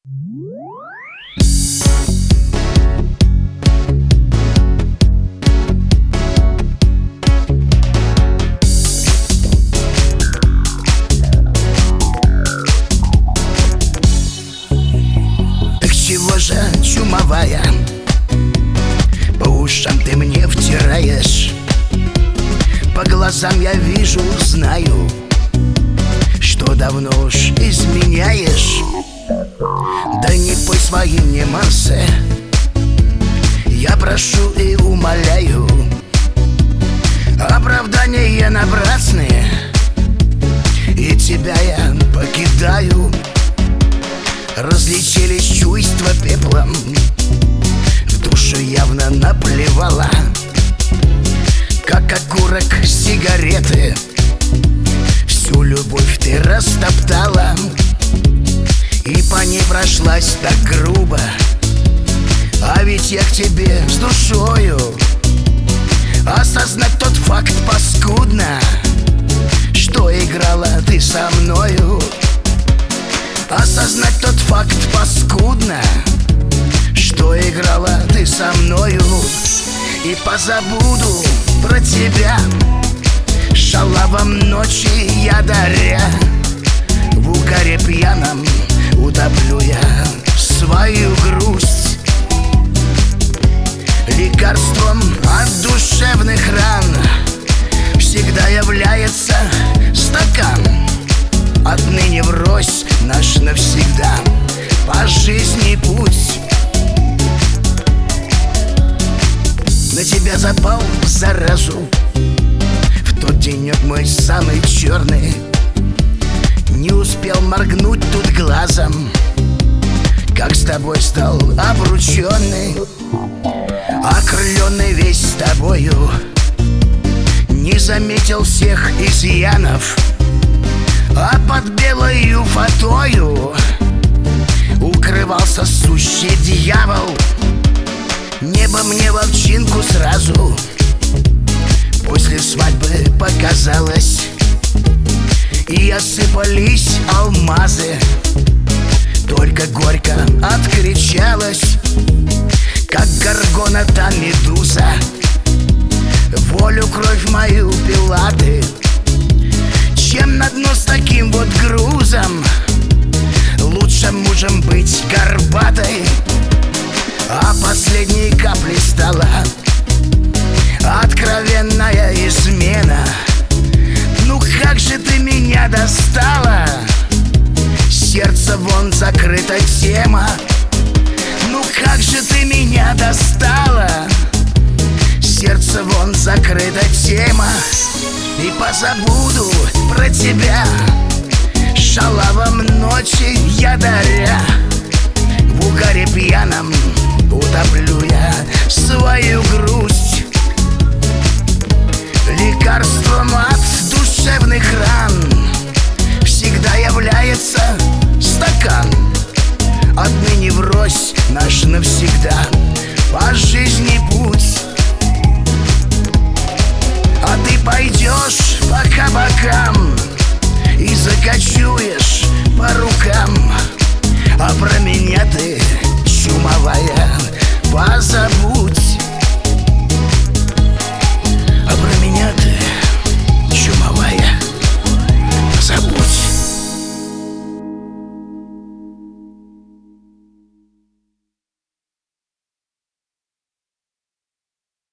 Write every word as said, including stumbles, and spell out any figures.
Так чего же чумовая? По ушам ты мне втираешь, по глазам я вижу, знаю, что давно уж изменяешь. Да не по своим нюансы я прошу и умоляю, оправдания напрасные, и тебя я покидаю. Разлетелись чувства пеплом, в душу явно наплевала, как окурок сигареты. Всю любовь ты растоптала, и по ней прошлась так грубо. А ведь я к тебе с душою. Осознать тот факт паскудно, что играла ты со мною. Осознать тот факт паскудно, что играла ты со мною. И позабуду про тебя шалавам ночи я даря. В угаре пьяном утоплю я свою грусть. Лекарством от душевных ран всегда является стакан. Отныне врозь наш навсегда по жизни путь. На тебя запал заразу в тот денек мой самый черный. Не успел моргнуть тут глазом, как с тобой стал обрученный, окрыленный весь с тобою. Не заметил всех изъянов, а под белою фатою укрывался сущий дьявол. Небо мне волчинку сразу после свадьбы показалось, и осыпались алмазы. Только горько откричалась, как горгона та медуза. Волю кровь мою пила ты. Чем на дно с таким вот грузом? Лучше мужем быть горбатой. А последней каплей стала откровенная измена. Ну как же ты меня достала! Сердце вон закрыта тема. Ну как же ты меня достала! Сердце вон закрыта тема. И позабуду про тебя шалавам ночи я даря. В угаре пьяном утоплю я свою грусть. Лекарством от душевных ран всегда является стакан. Отныне врозь наш навсегда по жизни путь. А ты пойдешь по кабакам и закочуешь по рукам, а про меня ты, чумовая, позабудь.